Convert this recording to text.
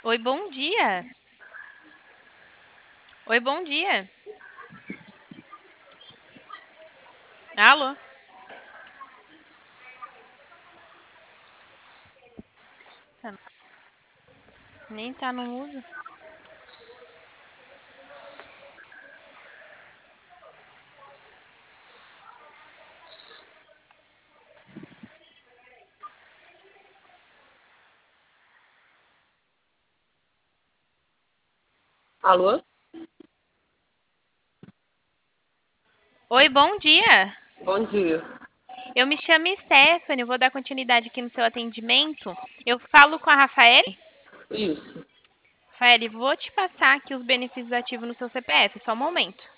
Oi, bom dia. Oi, bom dia. Alô? Tá- Nem tá no mudo. Alô? Oi, bom dia. Bom dia. Eu me chamo Stephanie, eu vou dar continuidade aqui no seu atendimento. Eu falo com a Rafaele. Isso. Rafaele, vou te passar aqui os benefícios ativos no seu CPF, só um momento.